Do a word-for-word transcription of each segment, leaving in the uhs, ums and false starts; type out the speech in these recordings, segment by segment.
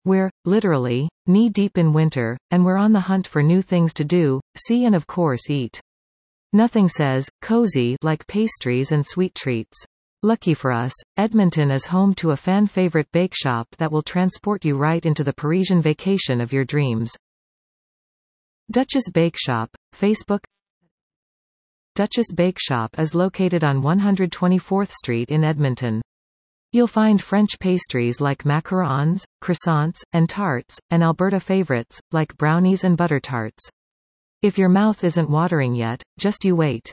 We're, literally, knee-deep in winter, and we're on the hunt for new things to do, see and of course eat. Nothing says cozy like pastries and sweet treats. Lucky for us, Edmonton is home to a fan-favorite bake shop that will transport you right into the Parisian vacation of your dreams. Duchess Bake Shop, Facebook. Duchess Bake Shop is located on one hundred twenty-fourth Street in Edmonton. You'll find French pastries like macarons, croissants, and tarts, and Alberta favorites, like brownies and butter tarts. If your mouth isn't watering yet, just you wait.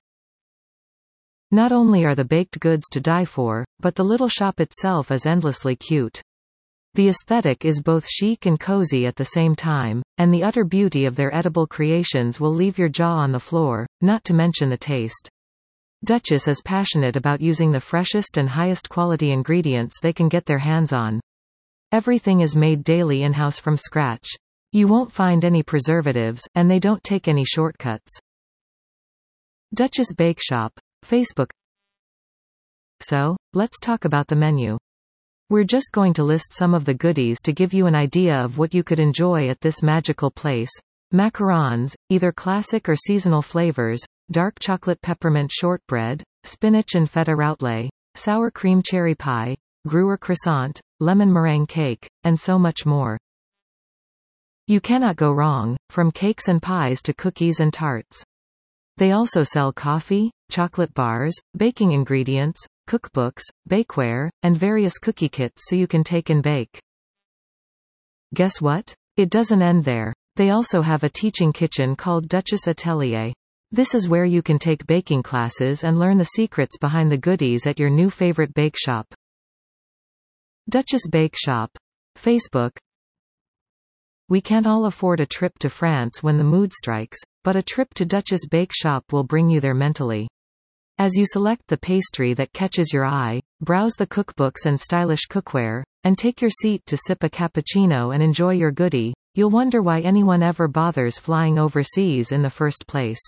Not only are the baked goods to die for, but the little shop itself is endlessly cute. The aesthetic is both chic and cozy at the same time, and the utter beauty of their edible creations will leave your jaw on the floor, not to mention the taste. Duchess is passionate about using the freshest and highest quality ingredients they can get their hands on. Everything is made daily in-house from scratch. You won't find any preservatives, and they don't take any shortcuts. Duchess Bake Shop, Facebook. So, let's talk about the menu. We're just going to list some of the goodies to give you an idea of what you could enjoy at this magical place. Macarons, either classic or seasonal flavors, dark chocolate peppermint shortbread, spinach and feta roulette, sour cream cherry pie, Gruyere croissant, lemon meringue cake, and so much more. You cannot go wrong, from cakes and pies to cookies and tarts. They also sell coffee, chocolate bars, baking ingredients, cookbooks, bakeware, and various cookie kits so you can take and bake. Guess what? It doesn't end there. They also have a teaching kitchen called Duchess Atelier. This is where you can take baking classes and learn the secrets behind the goodies at your new favorite bake shop. Duchess Bake Shop, Facebook. We can't all afford a trip to France when the mood strikes, but a trip to Duchess Bake Shop will bring you there mentally. As you select the pastry that catches your eye, browse the cookbooks and stylish cookware, and take your seat to sip a cappuccino and enjoy your goodie, you'll wonder why anyone ever bothers flying overseas in the first place.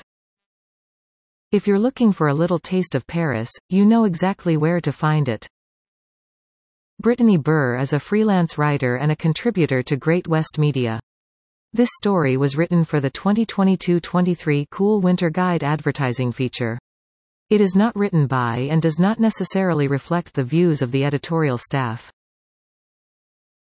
If you're looking for a little taste of Paris, you know exactly where to find it. Brittany Burr is a freelance writer and a contributor to Great West Media. This story was written for the twenty twenty-two twenty-three Cool Winter Guide advertising feature. It is not written by and does not necessarily reflect the views of the editorial staff.